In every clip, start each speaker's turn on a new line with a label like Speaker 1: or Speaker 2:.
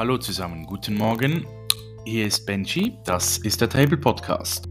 Speaker 1: Hallo zusammen, guten Morgen. Hier ist Benji, das ist der Table Podcast.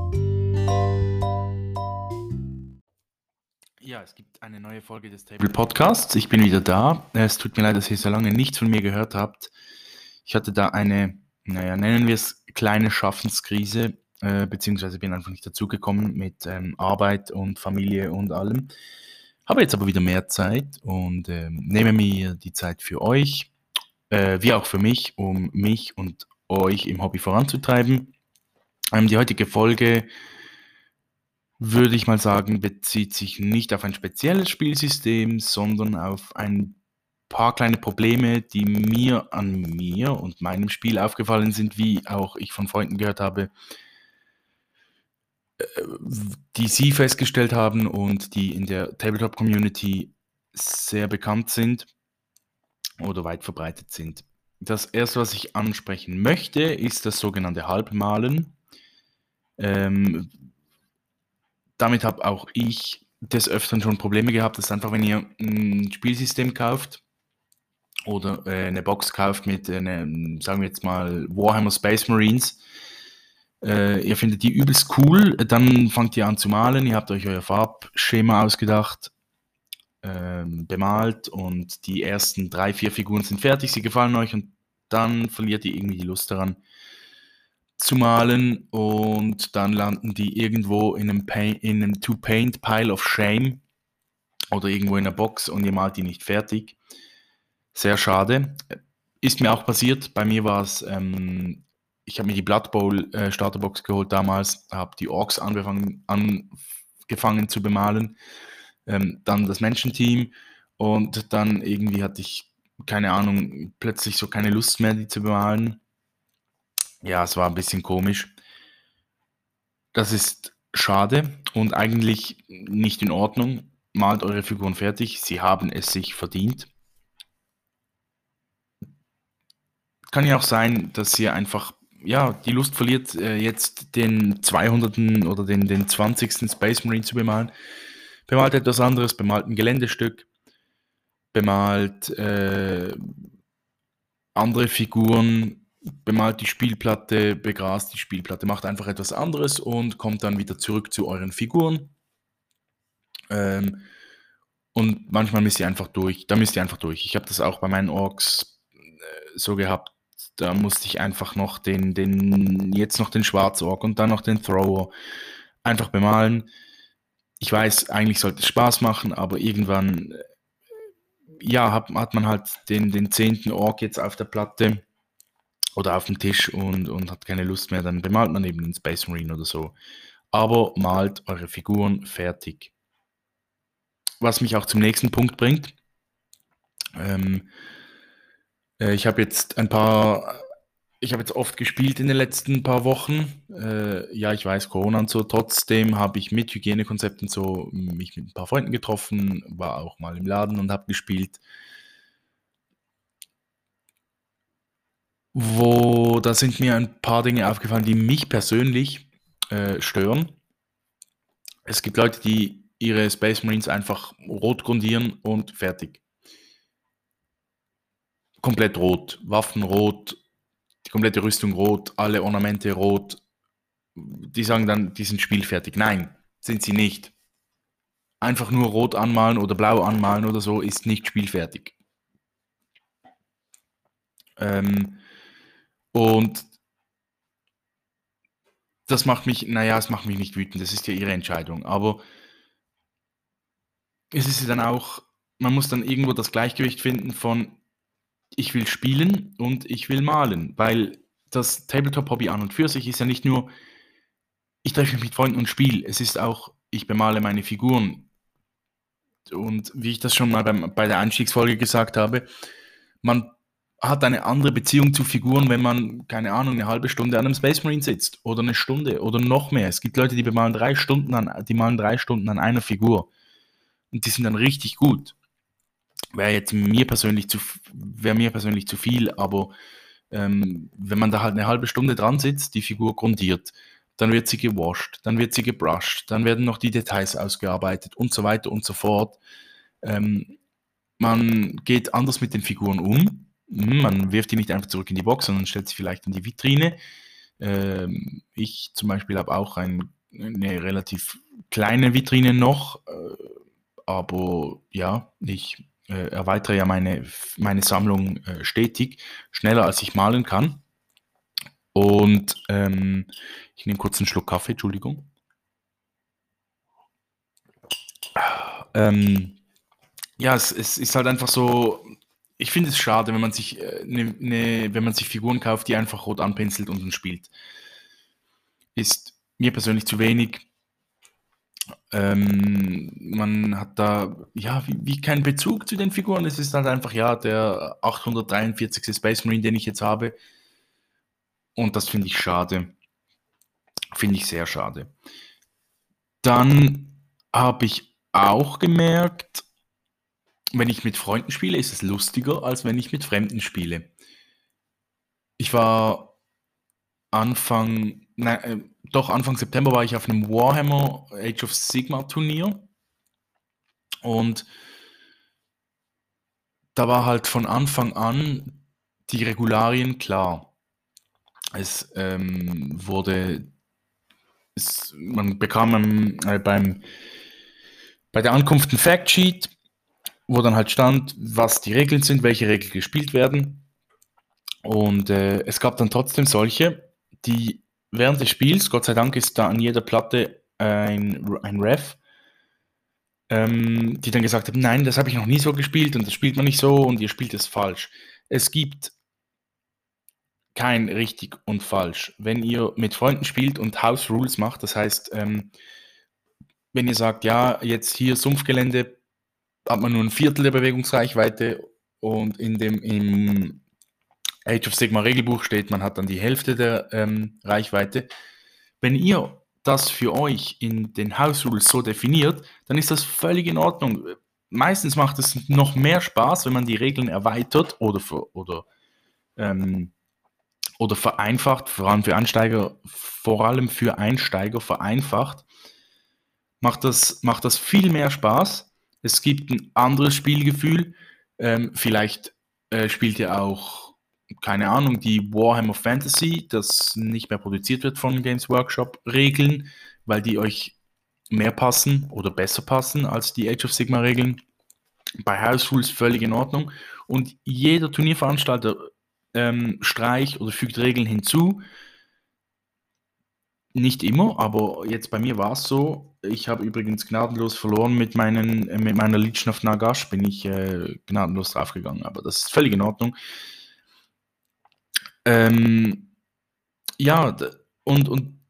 Speaker 1: Ja, es gibt eine neue Folge des Table Podcasts. Ich bin wieder da. Es tut mir leid, dass ihr so lange nichts von mir gehört habt. Ich hatte da eine, nennen wir es kleine Schaffenskrise, beziehungsweise bin einfach nicht dazugekommen mit Arbeit und Familie und allem. Habe jetzt aber wieder mehr Zeit und nehme mir die Zeit für euch, wie auch für mich, um mich und euch im Hobby voranzutreiben. Die heutige Folge, würde ich mal sagen, bezieht sich nicht auf ein spezielles Spielsystem, sondern auf ein paar kleine Probleme, die mir an mir und meinem Spiel aufgefallen sind, wie auch ich von Freunden gehört habe, die sie festgestellt haben und die in der Tabletop-Community sehr bekannt sind oder weit verbreitet sind. Das erste, was ich ansprechen möchte, ist das sogenannte Halbmalen. Damit habe auch ich des Öfteren schon Probleme gehabt. Das ist einfach, wenn ihr ein Spielsystem kauft oder eine Box kauft mit, sagen wir jetzt mal, Warhammer Space Marines. Ihr findet die übelst cool, dann fangt ihr an zu malen, ihr habt euch euer Farbschema ausgedacht, bemalt und die ersten 3, 4 Figuren sind fertig, sie gefallen euch und dann verliert ihr irgendwie die Lust daran zu malen und dann landen die irgendwo in einem To-Paint Pile of Shame oder irgendwo in einer Box und ihr malt die nicht fertig. Sehr schade. Ist mir auch passiert. Bei mir war es, ich habe mir die Blood Bowl Starterbox geholt damals, habe die Orks angefangen zu bemalen, dann das Menschenteam und dann irgendwie hatte ich, keine Ahnung, plötzlich so keine Lust mehr, die zu bemalen. Ja, es war ein bisschen komisch. Das ist schade und eigentlich nicht in Ordnung. Malt eure Figuren fertig, sie haben es sich verdient. Kann ja auch sein, dass ihr einfach, ja, die Lust verliert, jetzt den 200. oder den 20. Space Marine zu bemalen. Bemalt etwas anderes, bemalt ein Geländestück, bemalt andere Figuren, bemalt die Spielplatte, begrast die Spielplatte, macht einfach etwas anderes und kommt dann wieder zurück zu euren Figuren. Und manchmal müsst ihr einfach durch. Da müsst ihr einfach durch. Ich habe das auch bei meinen Orks so gehabt. Da musste ich einfach noch jetzt noch den Schwarzork und dann noch den Thrower einfach bemalen. Ich weiß, eigentlich sollte es Spaß machen, aber irgendwann, ja, hat man halt den 10. Ork jetzt auf der Platte oder auf dem Tisch und hat keine Lust mehr, dann bemalt man eben einen Space Marine oder so. Aber malt eure Figuren fertig. Was mich auch zum nächsten Punkt bringt. Ich habe jetzt oft gespielt in den letzten paar Wochen. Ja, ich weiß, Corona und so. Trotzdem habe ich mit Hygienekonzepten so mich mit ein paar Freunden getroffen, war auch mal im Laden und habe gespielt. Da sind mir ein paar Dinge aufgefallen, die mich persönlich stören. Es gibt Leute, die ihre Space Marines einfach rot grundieren und fertig. Komplett rot, Waffen rot, die komplette Rüstung rot, alle Ornamente rot. Die sagen dann, die sind spielfertig. Nein, sind sie nicht. Einfach nur rot anmalen oder blau anmalen oder so ist nicht spielfertig. Und es macht mich nicht wütend, das ist ja ihre Entscheidung. Aber es ist ja dann auch, man muss dann irgendwo das Gleichgewicht finden von, ich will spielen und ich will malen, weil das Tabletop-Hobby an und für sich ist ja nicht nur, ich treffe mich mit Freunden und spiele. Es ist auch, ich bemale meine Figuren. Und wie ich das schon mal bei der Einstiegsfolge gesagt habe, man hat eine andere Beziehung zu Figuren, wenn man, keine Ahnung, eine halbe Stunde an einem Space Marine sitzt oder eine Stunde oder noch mehr. Es gibt Leute, die malen 3 Stunden an einer Figur und die sind dann richtig gut. Wäre mir persönlich zu viel, aber wenn man da halt eine halbe Stunde dran sitzt, die Figur grundiert, dann wird sie gewascht, dann wird sie gebrushed, dann werden noch die Details ausgearbeitet und so weiter und so fort. Man geht anders mit den Figuren um. Man wirft die nicht einfach zurück in die Box, sondern stellt sie vielleicht in die Vitrine. Ich zum Beispiel habe auch eine relativ kleine Vitrine noch, aber ja, ich erweitere ja meine Sammlung stetig, schneller als ich malen kann. Und ich nehme kurz einen Schluck Kaffee, Entschuldigung. Ja, es ist halt einfach so, ich finde es schade, wenn man sich, wenn man sich Figuren kauft, die einfach rot anpinselt und dann spielt. Ist mir persönlich zu wenig. Man hat da, ja, wie keinen Bezug zu den Figuren. Es ist halt einfach, ja, der 843. Space Marine, den ich jetzt habe. Und das finde ich schade. Finde ich sehr schade. Dann habe ich auch gemerkt, wenn ich mit Freunden spiele, ist es lustiger, als wenn ich mit Fremden spiele. Ich war Anfang September war ich auf einem Warhammer Age of Sigmar Turnier und da war halt von Anfang an die Regularien klar. Man bekam bei der Ankunft ein Factsheet, wo dann halt stand, was die Regeln sind, welche Regeln gespielt werden. Und es gab dann trotzdem solche, die während des Spiels, Gott sei Dank ist da an jeder Platte ein Ref, die dann gesagt haben, nein, das habe ich noch nie so gespielt und das spielt man nicht so und ihr spielt es falsch. Es gibt kein richtig und falsch. Wenn ihr mit Freunden spielt und House Rules macht, das heißt, wenn ihr sagt, ja, jetzt hier Sumpfgelände, hat man nur ein Viertel der Bewegungsreichweite und im Age of Sigmar Regelbuch steht, man hat dann die Hälfte der Reichweite. Wenn ihr das für euch in den House Rules so definiert, dann ist das völlig in Ordnung. Meistens macht es noch mehr Spaß, wenn man die Regeln erweitert oder vereinfacht, vor allem für Einsteiger vereinfacht, macht das viel mehr Spaß. Es gibt ein anderes Spielgefühl. Vielleicht spielt ihr auch, keine Ahnung, die Warhammer Fantasy, das nicht mehr produziert wird von Games Workshop, Regeln, weil die euch mehr passen oder besser passen als die Age of Sigmar Regeln. Bei House Rules völlig in Ordnung. Und jeder Turnierveranstalter streicht oder fügt Regeln hinzu. Nicht immer, aber jetzt bei mir war es so. Ich habe übrigens gnadenlos verloren mit meiner Legion of Nagash, bin ich gnadenlos draufgegangen, aber das ist völlig in Ordnung. Ja, und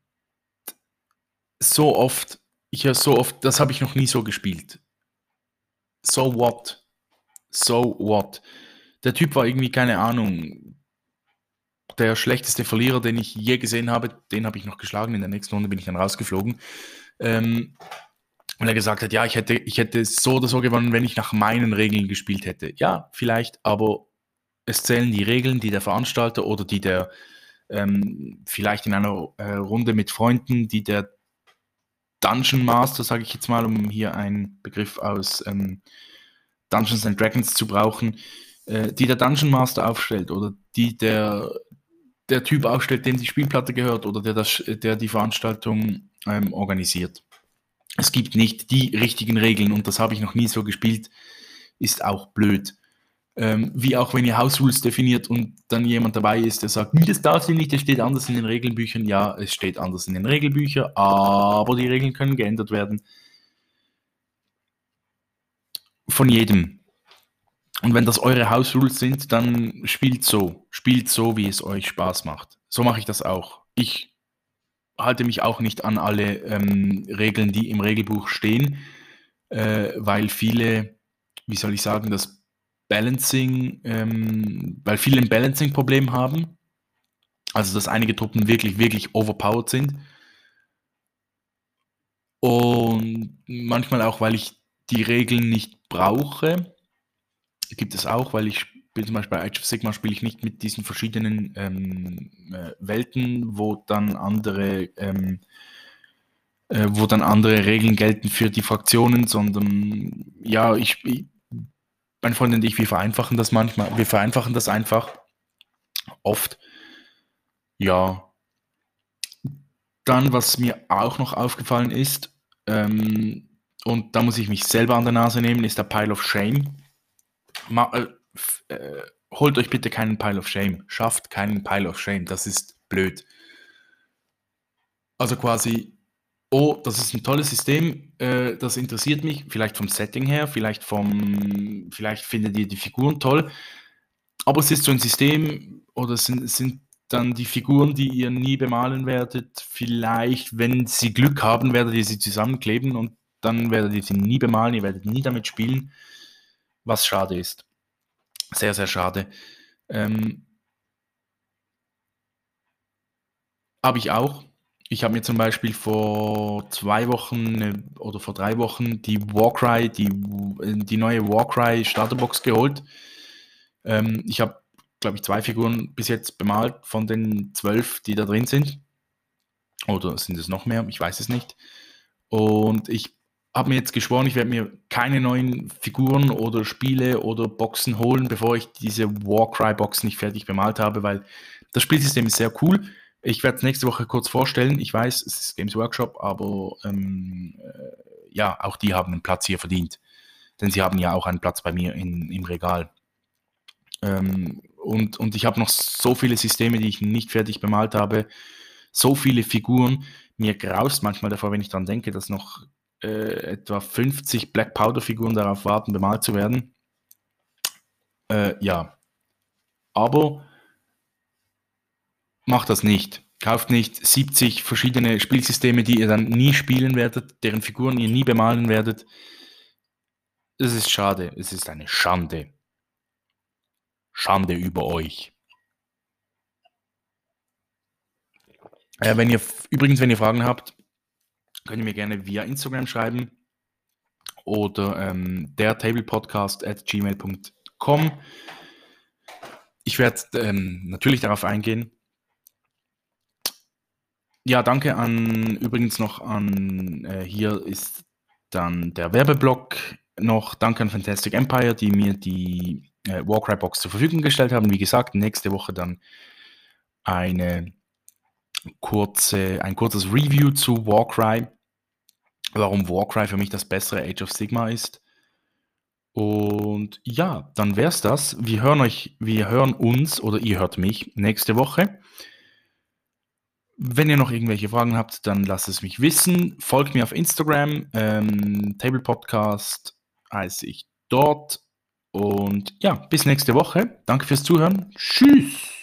Speaker 1: so oft, ich höre so oft, das habe ich noch nie so gespielt. So what? So what? Der Typ war irgendwie, keine Ahnung, der schlechteste Verlierer, den ich je gesehen habe. Den habe ich noch geschlagen. In der nächsten Runde bin ich dann rausgeflogen. Weil er gesagt hat, ja, ich hätte so oder so gewonnen, wenn ich nach meinen Regeln gespielt hätte. Ja, vielleicht, aber es zählen die Regeln, die der Veranstalter oder die der vielleicht in einer Runde mit Freunden, die der Dungeon Master, sage ich jetzt mal, um hier einen Begriff aus Dungeons and Dragons zu brauchen, die der Dungeon Master aufstellt oder die der Typ aufstellt, dem die Spielplatte gehört oder der die Veranstaltung organisiert. Es gibt nicht die richtigen Regeln und das habe ich noch nie so gespielt, ist auch blöd. Wie auch wenn ihr House Rules definiert und dann jemand dabei ist, der sagt, das darfst du nicht, das steht anders in den Regelbüchern. Ja, es steht anders in den Regelbüchern, aber die Regeln können geändert werden. Von jedem. Und wenn das eure House Rules sind, dann spielt so, wie es euch Spaß macht. So mache ich das auch. Ich halte mich auch nicht an alle Regeln, die im Regelbuch stehen, weil viele, wie soll ich sagen, weil viele ein Balancing-Problem haben. Also, dass einige Truppen wirklich, wirklich overpowered sind. Und manchmal auch, weil ich die Regeln nicht brauche. Gibt es auch, weil ich spiele zum Beispiel bei Age of Sigmar spiele ich nicht mit diesen verschiedenen Welten, wo dann andere Regeln gelten für die Fraktionen, sondern ja, Meine Freundin und ich, wir vereinfachen das manchmal. Wir vereinfachen das einfach oft. Ja. Dann, was mir auch noch aufgefallen ist, und da muss ich mich selber an der Nase nehmen, ist der Pile of Shame. Holt euch bitte keinen Pile of Shame. Schafft keinen Pile of Shame. Das ist blöd. Also quasi, oh, das ist ein tolles System, das interessiert mich, vielleicht vom Setting her, vielleicht findet ihr die Figuren toll, aber es ist so ein System oder es sind dann die Figuren, die ihr nie bemalen werdet. Vielleicht, wenn sie Glück haben, werdet ihr sie zusammenkleben und dann werdet ihr sie nie bemalen, ihr werdet nie damit spielen, was schade ist. Sehr, sehr schade. Habe ich auch. Ich habe mir zum Beispiel vor 2 Wochen oder vor 3 Wochen die Warcry, die neue Warcry Starterbox geholt. Ich habe, glaube ich, 2 Figuren bis jetzt bemalt von den 12, die da drin sind. Oder sind es noch mehr? Ich weiß es nicht. Und ich habe mir jetzt geschworen, ich werde mir keine neuen Figuren oder Spiele oder Boxen holen, bevor ich diese Warcry-Box nicht fertig bemalt habe, weil das Spielsystem ist sehr cool. Ich werde es nächste Woche kurz vorstellen. Ich weiß, es ist Games Workshop, aber ja, auch die haben einen Platz hier verdient. Denn sie haben ja auch einen Platz bei mir im Regal. Und ich habe noch so viele Systeme, die ich nicht fertig bemalt habe. So viele Figuren. Mir graust manchmal davor, wenn ich daran denke, dass noch etwa 50 Black Powder Figuren darauf warten, bemalt zu werden. Ja. Aber macht das nicht. Kauft nicht 70 verschiedene Spielsysteme, die ihr dann nie spielen werdet, deren Figuren ihr nie bemalen werdet. Es ist schade. Es ist eine Schande. Schande über euch. Wenn ihr Fragen habt, könnt ihr mir gerne via Instagram schreiben oder dertablepodcast@gmail.com. Ich werde natürlich darauf eingehen. Ja, danke übrigens noch an, hier ist dann der Werbeblock noch. Danke an Fantastic Empire, die mir die Warcry-Box zur Verfügung gestellt haben. Wie gesagt, nächste Woche dann ein kurzes Review zu Warcry. Warum Warcry für mich das bessere Age of Sigmar ist. Und ja, dann wär's das. Wir hören uns oder ihr hört mich nächste Woche. Wenn ihr noch irgendwelche Fragen habt, dann lasst es mich wissen. Folgt mir auf Instagram, Table Podcast heiße ich dort. Und ja, bis nächste Woche. Danke fürs Zuhören. Tschüss.